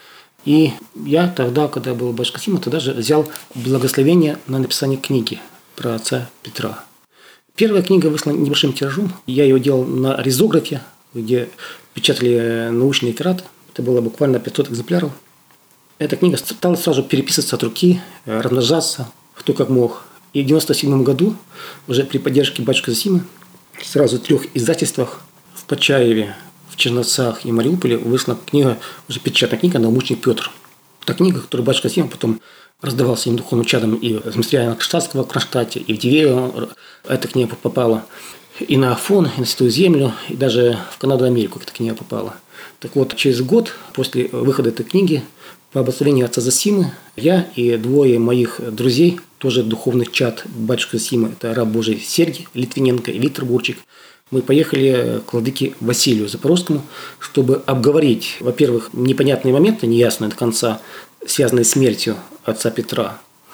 и я тогда, когда был батюшка Сима, тогда же взял благословение на написание книги про отца Петра. Первая книга вышла небольшим тиражом. Я ее делал на ризографе, где печатали научные тирады. Это было буквально пятьсот экземпляров. Эта книга стала сразу переписываться от руки, размножаться, кто как мог. И в девяносто седьмом году, уже при поддержке батюшки Зосимы, сразу в трех издательствах в Почаеве, в Черновцах и Мариуполе вышла книга, уже печатная книга «Новомученик Петр». Это книга, которую батюшка Зосима потом раздавал своим духовным чадам и в монастыре Кронштадтского в Кронштадте, и в Дивеево эта книга попала, и на Афон, и на Святую Землю, и даже в Канаду и Америку эта книга попала. Так вот, через год после выхода этой книги, по благословению отца Зосимы, я и двое моих друзей, тоже духовных чад батюшка Зосимы, это раб Божий Сергий Литвиненко и Виктор Бурчик, мы поехали к владыке Василию Запорожскому, чтобы обговорить, во-первых, непонятные моменты, неясные до конца, связанные с смертью отца Петра,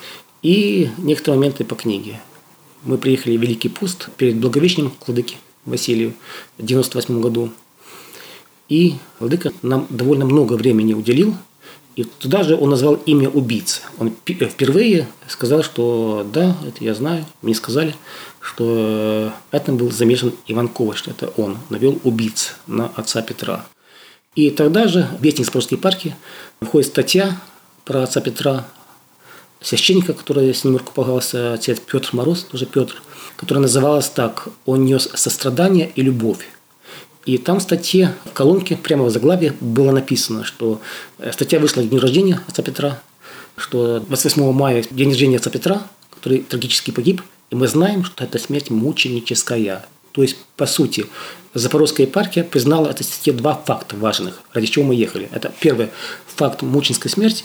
и некоторые моменты по книге. Мы приехали в Великий Пуст перед Благовещением к владыке Василию в девяносто восьмом году. И владыка нам довольно много времени уделил. И туда же он назвал имя убийцы. Он впервые сказал, что да, это я знаю. Мне сказали, что этим был замешан Иван Ковач, что это он навел убийц на отца Петра. И тогда же в Вестник Запорожской епархии выходит статья про отца Петра, священника, который с ним рукополагался, отец Петр Мороз, тоже Петр, которая называлась так: «Он нес сострадание и любовь». И там в статье, в колонке, прямо в заглавии было написано, что статья вышла к дню рождения отца Петра, что двадцать восьмого мая – день рождения отца Петра, который трагически погиб, и мы знаем, что это смерть мученическая. То есть, по сути, Запорожская епархия признала этой статье два факта важных, ради чего мы ехали. Это первый факт мученической смерти,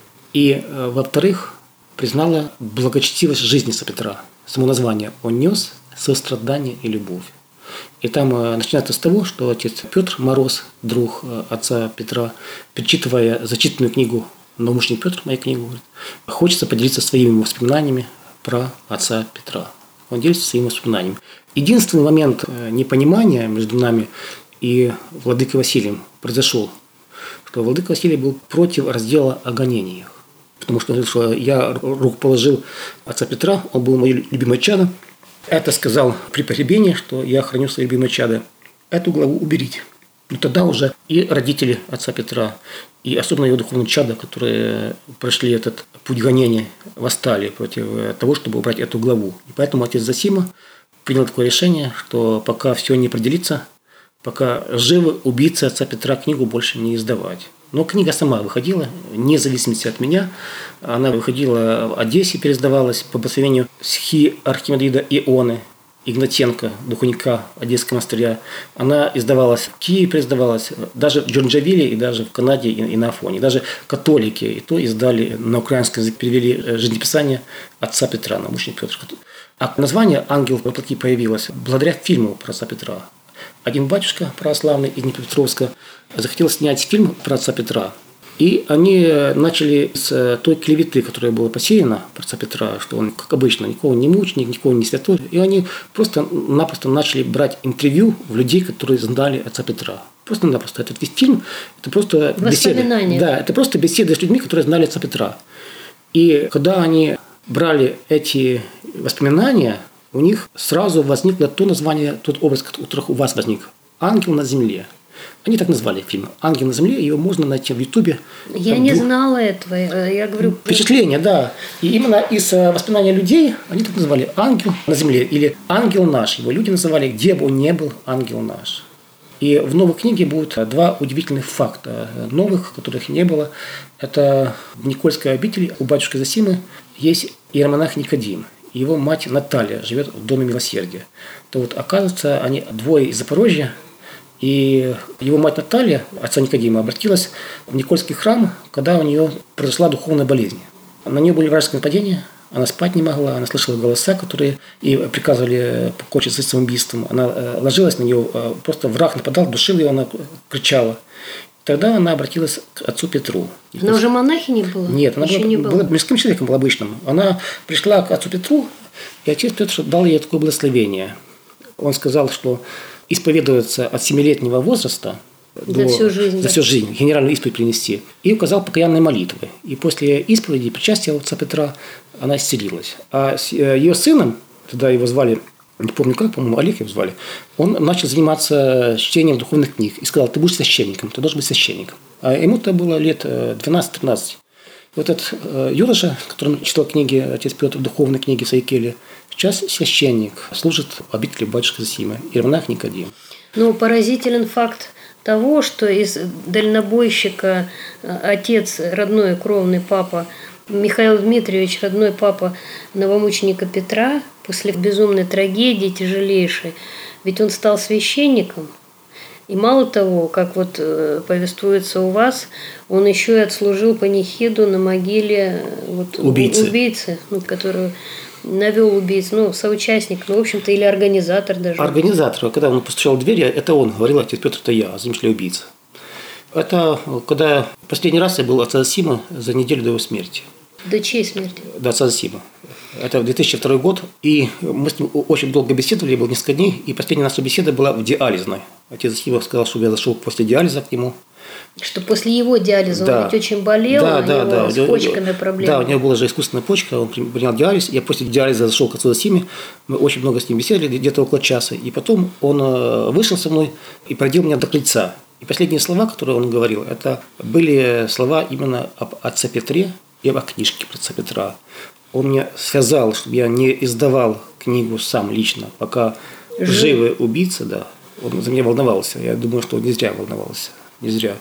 и, во-вторых, признала благочестивость жизни отца Петра. Само название «Он нес сострадание и любовь». И там начинается с того, что отец Петр Мороз, друг отца Петра, перечитывая зачитанную книгу «Новомученик Петр», мою книгу, говорит, хочется поделиться своими воспоминаниями про отца Петра. Он делится своими воспоминаниями. Единственный момент непонимания между нами и владыкой Василием произошел, что владыка Василий был против раздела о гонениях. Потому что, что я руку положил отца Петра, он был мое любимое чадо. Это сказал при погребении, что я храню свои любимые чады. Эту главу уберите. Но тогда уже и родители отца Петра, и особенно его духовные чада, которые прошли этот путь гонения, восстали против того, чтобы убрать эту главу. И поэтому отец Зосима принял такое решение, что пока все не определится, пока живы убийцы отца Петра, книгу больше не издавать. Но книга сама выходила, вне зависимости от меня. Она выходила в Одессе, переиздавалась по благословению схи архимандрита Ионы Игнатенко, духовника Одесского монастыря. Она издавалась в Киеве, переиздавалась, даже в Джорджавилле и даже в Канаде и на Афоне. Даже католики и то издали на украинский язык, перевели жизнеписание отца Петра, новомученик Петр. А название «Ангел во плоти» появилось благодаря фильму про отца Петра. Один батюшка православный из Днепропетровска захотел снять фильм про отца Петра. И они начали с той клеветы, которая была посеяна про отца Петра, что он, как обычно, никого не мученик, никого не святой. И они просто-напросто начали брать интервью в людей, которые знали отца Петра. Просто-напросто. Этот весь фильм – это просто беседы. Да, это просто беседы с людьми, которые знали отца Петра. И когда они брали эти воспоминания, у них сразу возникло то название, тот образ, который у вас возник – «Ангел на земле». Они так назвали фильм «Ангел на земле», его можно найти в Ютубе. Я не двух... знала этого, я говорю... Впечатление, да. И именно из воспоминаний людей они так назвали «Ангел на земле» или «Ангел наш». Его люди называли «Где бы он ни был, ангел наш». И в новой книге будут два удивительных факта, новых, которых не было. Это в Никольской обители у батюшки Зосимы есть иеромонах Никодим. Его мать Наталья живет в Доме Милосердия. То вот, оказывается, они двое из Запорожья. И его мать Наталья, отца Никодима, обратилась в Никольский храм, когда у нее произошла духовная болезнь. На нее были вражеские нападения, она спать не могла, она слышала голоса, которые ей приказывали покончить с самоубийством. Она ложилась на нее, просто враг нападал, душил ее, она кричала. Тогда она обратилась к отцу Петру. Она уже монахиней была? Нет, она была, не была. была мирским человеком, была обычным. Она пришла к отцу Петру, и отец Петр дал ей такое благословение. Он сказал, что исповедоваться от семилетнего возраста за, до, всю жизнь, за да. всю жизнь, генеральную исповедь принести, и указал покаянные молитвы. И после исповеди, причастия отца Петра, она исцелилась. А с ее сыном, тогда его звали, не помню как, по-моему, Олег его звали, он начал заниматься чтением духовных книг и сказал: ты будешь священником, ты должен быть священником. А ему-то было лет двенадцать-тринадцать. Вот этот юноша, который читал книги, отец Петр, духовные книги Сайкели, сейчас священник, служит в обители батюшки Зосимы, иеромонах Никодим. Ну, поразителен факт того, что из дальнобойщика отец, родной кровный папа, Михаил Дмитриевич, родной папа новомученика Петра, после безумной трагедии, тяжелейшей, ведь он стал священником. И мало того, как вот повествуется у вас, он еще и отслужил панихиду на могиле вот, убийцы, убийцы ну, который навел убийц, ну, соучастник, ну, в общем-то, или организатор даже. Организатор. Когда он постучал в дверь, это он говорил: отец Петр, это я, замышлый убийца. Это когда последний раз я был отца Зосимы за неделю до его смерти. До чьей смерти? До отца Зосимы. Это две тысячи второй год, и мы с ним очень долго беседовали, было несколько дней, и последняя наша беседа была в диализной. Отец Зосима сказал, чтобы я зашел после диализа к нему. Что после его диализа, да. он ведь очень болел, да, у да, него да. с почками проблемы. Да, у него была же искусственная почка, он принял диализ, я после диализа зашел к отцу Зосиме, мы очень много с ним беседовали, где-то около часа, и потом он вышел со мной и проводил меня до крыльца. И последние слова, которые он говорил, это были слова именно об отце Петре и об книжке про отца Петра. Он мне связал, чтобы я не издавал книгу сам лично, пока Жив. живы убийцы, да. Он за меня волновался. Я думаю, что он не зря волновался. Не зря.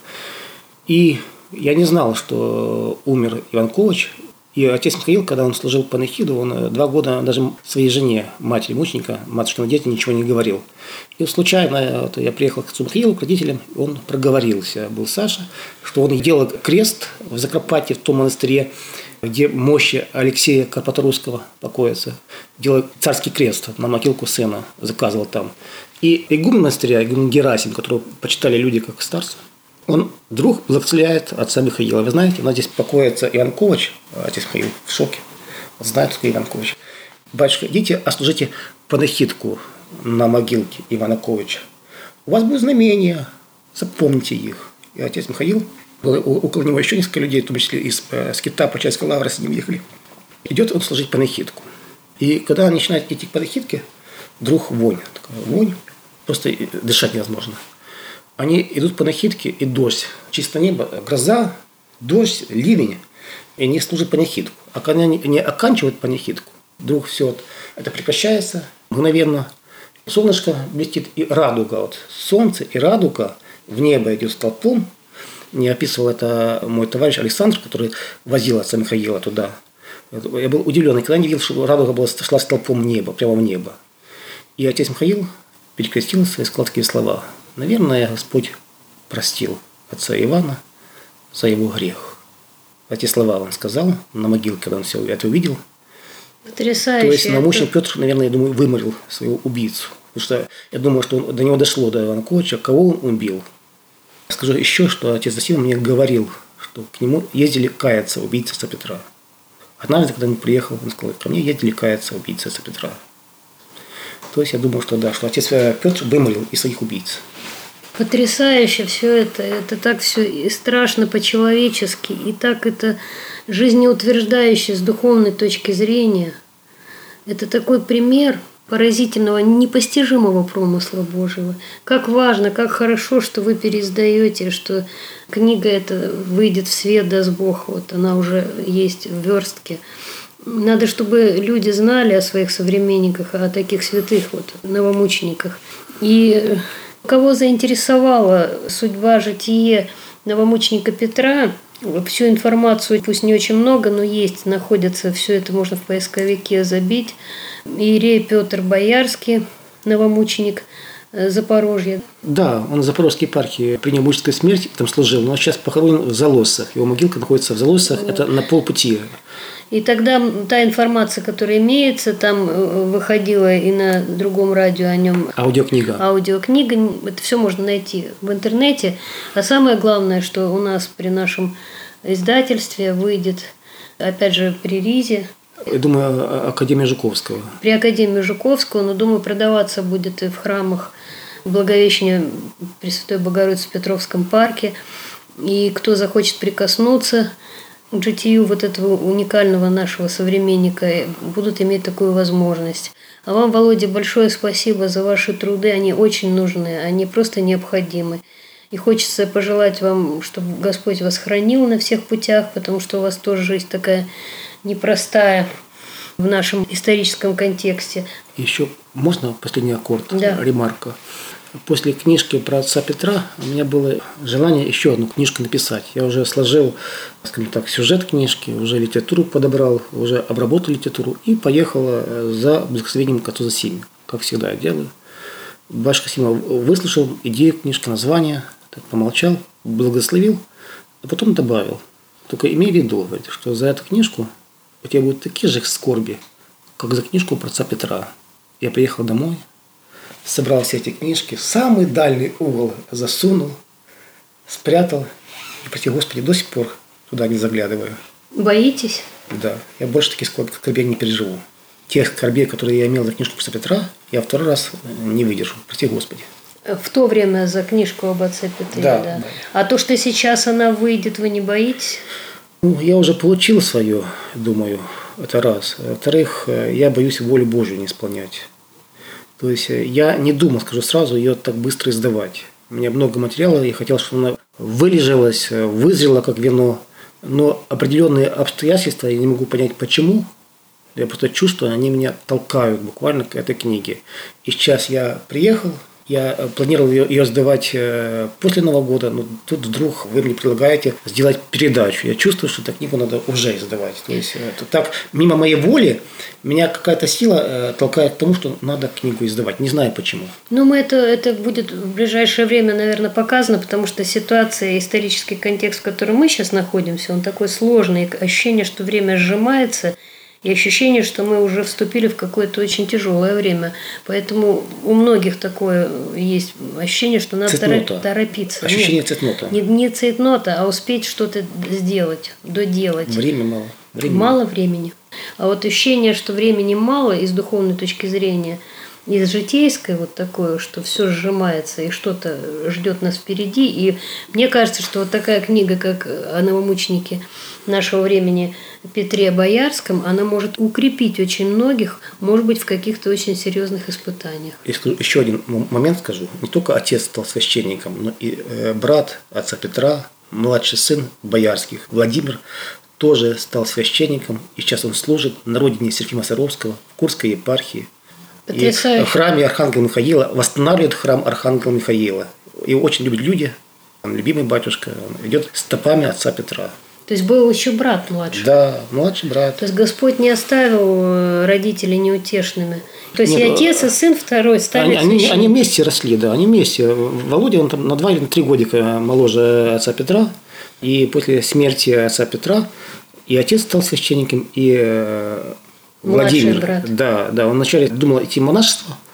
И я не знал, что умер Иван Ковач. И отец Михаил, когда он служил панихиду, он два года даже своей жене, матери мученика, матушкиной дети, ничего не говорил. И случайно вот, я приехал к отцу Михаилу, к родителям, и он проговорился, был Саша, что он делал крест в Закарпатье, в том монастыре, где мощи Алексея Карпаторусского покоятся, делал царский крест на могилку сына, заказывал там. И игумен монастыря, игумен Герасим, которого почитали люди как старца, он вдруг благословляет отца Михаила. Вы знаете, у нас здесь покоится Иван Ковач, отец Михаил в шоке, он знает, что Иван Ковач. Батюшка, идите, отслужите панихидку на могилке Ивана Ковача. У вас будет знамения, запомните их. И отец Михаил, было около него еще несколько людей, в том числе из Скита, Почаевской лавры, с ним ехали. Идет он служить панихидку. И когда он начинает идти к панихидке, вдруг вонь, такая вонь, просто дышать невозможно. Они идут по панихидке, и дождь, чисто небо, гроза, дождь, ливень, и они служат панихидку. А когда они не оканчивают панихидку, вдруг все это прекращается мгновенно. Солнышко блестит, и радуга, вот солнце и радуга в небо идет столпом. Мне описывал это мой товарищ Александр, который возил отца Михаила туда. Я был удивлен, когда не видел, что радуга была, шла столпом в небо, прямо в небо. И отец Михаил перекрестился и сказал такие слова: наверное, Господь простил отца Ивана за его грех. Эти слова он сказал на могиле, когда он все это увидел. Потрясающе. То есть научный Петр, наверное, я думаю, выморил своего убийцу. Потому что я думаю, что он, до него дошло, до Ивана Ковача, кого он убил. Скажу еще, что отец Зосима мне говорил, что к нему ездили каяться убийцы отца Петра. Однажды, когда он приехал, он сказал: ко мне ездили каяться убийцы отца Петра. То есть я думал, что да, что отец Петр вымолил из своих убийц. Потрясающе все это. Это так все и страшно по-человечески, и так это жизнеутверждающе с духовной точки зрения. Это такой пример поразительного, непостижимого промысла Божьего. Как важно, как хорошо, что вы переиздаете, что книга эта выйдет в свет, даст Бог. Вот она уже есть в верстке. Надо, чтобы люди знали о своих современниках, о таких святых вот новомучениках. И кого заинтересовала судьба, житие новомученика Петра, всю информацию, пусть не очень много, но есть, находится, все это можно в поисковике забить. Иерей Петр Боярский, новомученик Запорожья. Да, он в Запорожской епархии принял мученическую смерть, там служил, но сейчас похоронен в Залоссах. Его могилка находится в Залоссах, вот. Это на полпути. И тогда та информация, которая имеется, там выходила и на другом радио о нем. Аудиокнига. Аудиокнига. Это все можно найти в интернете. А самое главное, что у нас при нашем издательстве выйдет, опять же, при РИЗе. Я думаю, Академия Жуковского. При Академии Жуковского, но, думаю, продаваться будет и в храмах Благовещения Пресвятой Богородицы в Петровском парке. И кто захочет прикоснуться к житию вот этого уникального нашего современника, будут иметь такую возможность. А вам, Володя, большое спасибо за ваши труды. Они очень нужны, они просто необходимы. И хочется пожелать вам, чтобы Господь вас хранил на всех путях, потому что у вас тоже жизнь такая непростая в нашем историческом контексте. Еще можно последний аккорд, да. Ремарка. После книжки про отца Петра у меня было желание еще одну книжку написать. Я уже сложил, скажем так, сюжет книжки, уже литературу подобрал, уже обработал литературу и поехал за благословением к отцу Зосиме, как всегда я делаю. Батюшка Сима выслушал идею книжки, название, так помолчал, благословил, а потом добавил: только имей в виду, говорит, что за эту книжку у тебя будут такие же скорби, как за книжку про отца Петра. Я приехал домой, собрал все эти книжки, в самый дальний угол засунул, спрятал. И, прости Господи, до сих пор туда не заглядываю. Боитесь? Да. Я больше таких скорбей не переживу. Тех скорбей, которые я имел за книжку про отца Петра, я второй раз не выдержу. Прости Господи. В то время за книжку об отце Петре, да, да. да. А то, что сейчас она выйдет, вы не боитесь? Ну, я уже получил свое, думаю, это раз. Во-вторых, я боюсь волю Божью не исполнять. То есть я не думал, скажу сразу, ее так быстро издавать. У меня много материала, я хотел, чтобы она вылежалась, вызрела как вино. Но определенные обстоятельства, я не могу понять почему. Я просто чувствую, они меня толкают буквально к этой книге. И сейчас я приехал, я планировал ее, ее сдавать после Нового года, но тут вдруг вы мне предлагаете сделать передачу. Я чувствую, что эту книгу надо уже издавать. То есть это так, мимо моей воли, меня какая-то сила толкает к тому, что надо книгу издавать. Не знаю почему. Ну, мы это, это будет в ближайшее время, наверное, показано, потому что ситуация, исторический контекст, в котором мы сейчас находимся, он такой сложный. Ощущение, что время сжимается. И ощущение, что мы уже вступили в какое-то очень тяжелое время. Поэтому у многих такое есть ощущение, что надо цейтнота. торопиться. Ощущение Нет, цейтнота. Не, не цейтнота, а успеть что-то сделать, доделать. Времени мало. Времени. Мало времени. А вот ощущение, что времени мало и с духовной точки зрения, и с житейской вот такое, что все сжимается и что-то ждет нас впереди. И мне кажется, что вот такая книга, как о новомученике нашего времени Петре Боярском, она может укрепить очень многих, может быть, в каких-то очень серьезных испытаниях. Еще один момент скажу. Не только отец стал священником, но и брат отца Петра, младший сын Боярских, Владимир, тоже стал священником. И сейчас он служит на родине Серафима Саровского, в Курской епархии. Потрясающе. И в храме Архангела Михаила, восстанавливает храм Архангела Михаила. Его очень любят люди. Он любимый батюшка, он идет стопами отца Петра. То есть был еще брат младший? Да, младший брат. То есть Господь не оставил родителей неутешными. То есть Нет, и отец, и сын второй стали они, они, они вместе росли, да, они вместе. Володя, он там на два или на три годика моложе отца Петра. И после смерти отца Петра и отец стал священником, и Владимир. Брат. Да, да, он вначале думал идти в монашество,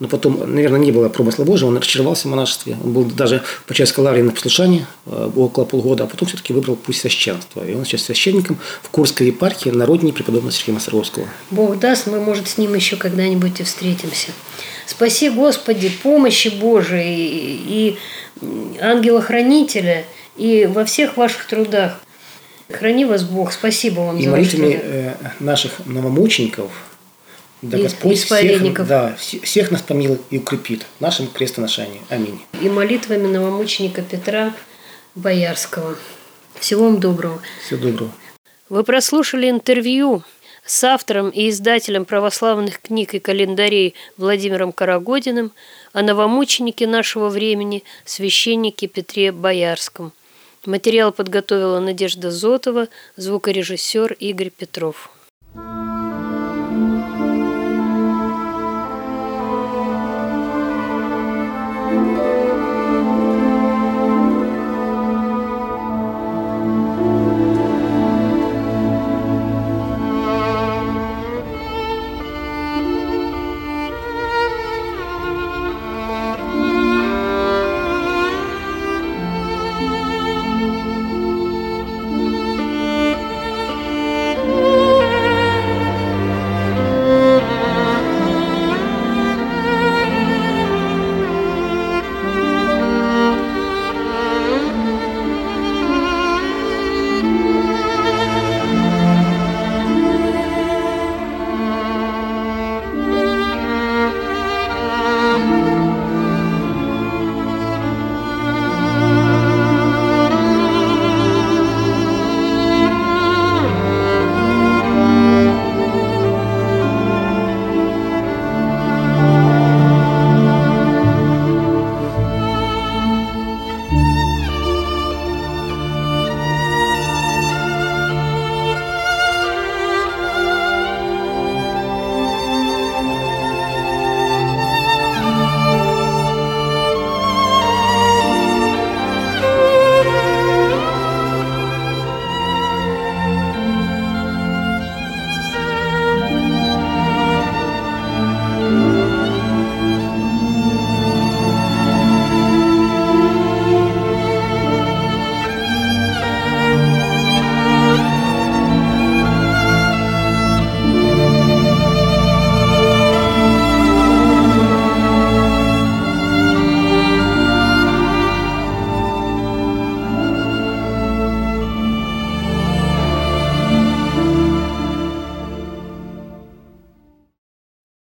Но потом, наверное, не было промысла Божьего, он разочаровался в монашестве. Он был даже по Почаевской лавре на послушании около полгода, а потом все-таки выбрал путь священства. И он сейчас священником в Курской епархии на родине преподобного Сергея Островского. Бог даст, мы, может, с ним еще когда-нибудь и встретимся. Спаси, Господи, помощи Божией и ангела-хранителя, и во всех ваших трудах. Храни вас Бог. Спасибо вам и за молитвами ваше... наших новомучеников, да И Господь исповедников. всех, да, всех нас помилует и укрепит в нашем крестоношении. Аминь. И молитвами новомученика Петра Боярского. Всего вам доброго. Всего доброго. Вы прослушали интервью с автором и издателем православных книг и календарей Владимиром Карагодиным о новомученике нашего времени, священнике Петре Боярском. Материал подготовила Надежда Зотова, звукорежиссер Игорь Петров.